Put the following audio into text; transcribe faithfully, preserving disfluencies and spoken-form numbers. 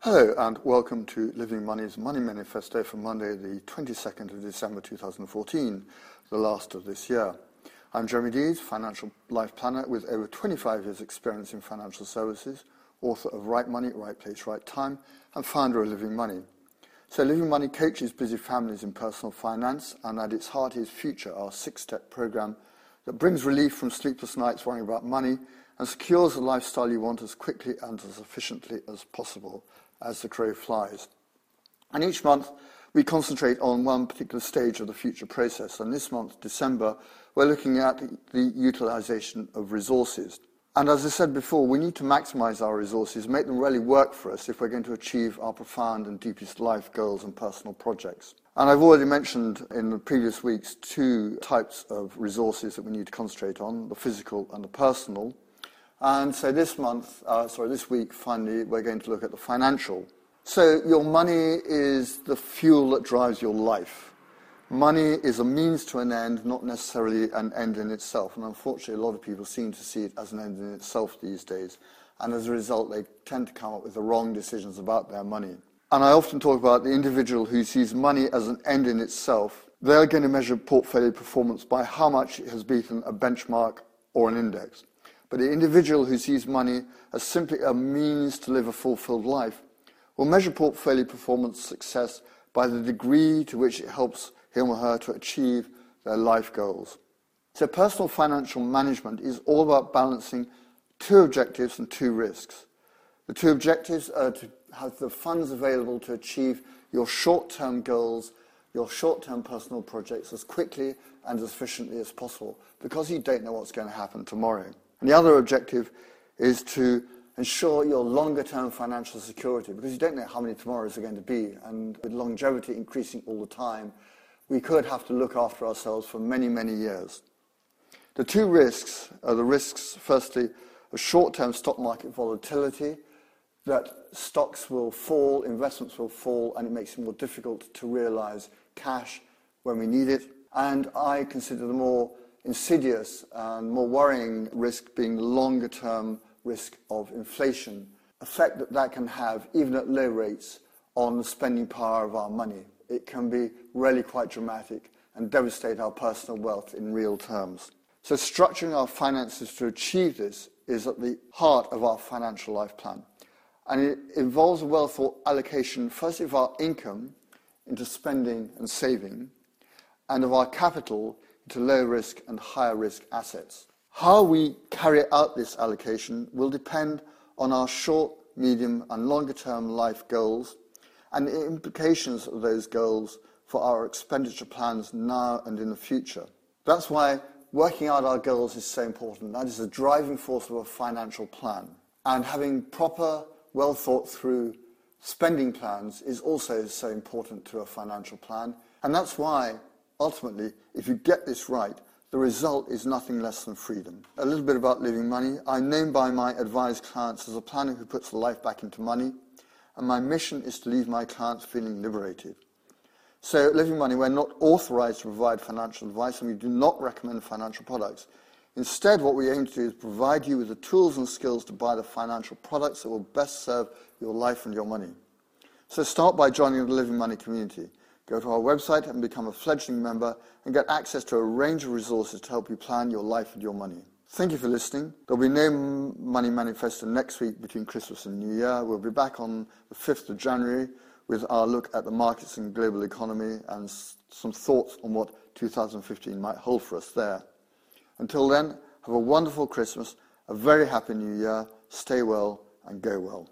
Hello and welcome to Living Money's Money Manifesto for Monday the twenty-second of December two thousand fourteen, the last of this year. I'm Jeremy Dees, financial life planner with over twenty-five years experience in financial services, author of Right Money, Right Place, Right Time, and founder of Living Money. So Living Money coaches busy families in personal finance, and at its heart is Future, our six-step program that brings relief from sleepless nights worrying about money and secures the lifestyle you want as quickly and as efficiently as possible as the crow flies. And each month we concentrate on one particular stage of the Future process, and this month, December, we're looking at the, the utilisation of resources. And as I said before, we need to maximise our resources, make them really work for us if we're going to achieve our profound and deepest life goals and personal projects. And I've already mentioned in the previous weeks two types of resources that we need to concentrate on, the physical and the personal. And so this month, uh, sorry, this week, finally, we're going to look at the financial. So your money is the fuel that drives your life. Money is a means to an end, not necessarily an end in itself. And unfortunately, a lot of people seem to see it as an end in itself these days. And as a result, they tend to come up with the wrong decisions about their money. And I often talk about the individual who sees money as an end in itself. They're going to measure portfolio performance by how much it has beaten a benchmark or an index. But the individual who sees money as simply a means to live a fulfilled life will measure portfolio performance success by the degree to which it helps him or her to achieve their life goals. So personal financial management is all about balancing two objectives and two risks. The two objectives are to have the funds available to achieve your short-term goals, your short-term personal projects as quickly and as efficiently as possible, because you don't know what's going to happen tomorrow. And the other objective is to ensure your longer-term financial security, because you don't know how many tomorrows are going to be, and with longevity increasing all the time, we could have to look after ourselves for many, many years. The two risks are the risks, firstly, of short-term stock market volatility, that stocks will fall, investments will fall, and it makes it more difficult to realize cash when we need it. And I consider the more insidious and more worrying risk being the longer-term risk of inflation, effect that that can have, even at low rates, on the spending power of our money. It can be really quite dramatic and devastate our personal wealth in real terms. So structuring our finances to achieve this is at the heart of our financial life plan. And it involves a well-thought allocation, firstly of our income into spending and saving, and of our capital into low-risk and higher-risk assets. How we carry out this allocation will depend on our short, medium, and longer-term life goals and the implications of those goals for our expenditure plans now and in the future. That's why working out our goals is so important. That is the driving force of a financial plan. And having proper, well-thought-through spending plans is also so important to a financial plan. And that's why ultimately, if you get this right, the result is nothing less than freedom. A little bit about Living Money. I'm known by my advised clients as a planner who puts life back into money, and my mission is to leave my clients feeling liberated. So at Living Money, we're not authorized to provide financial advice, and we do not recommend financial products. Instead, what we aim to do is provide you with the tools and skills to buy the financial products that will best serve your life and your money. So start by joining the Living Money community. Go to our website and become a fledgling member and get access to a range of resources to help you plan your life and your money. Thank you for listening. There'll be no Money Manifesto next week between Christmas and New Year. We'll be back on the fifth of January with our look at the markets and global economy and some thoughts on what two thousand fifteen might hold for us there. Until then, have a wonderful Christmas, a very happy New Year, stay well and go well.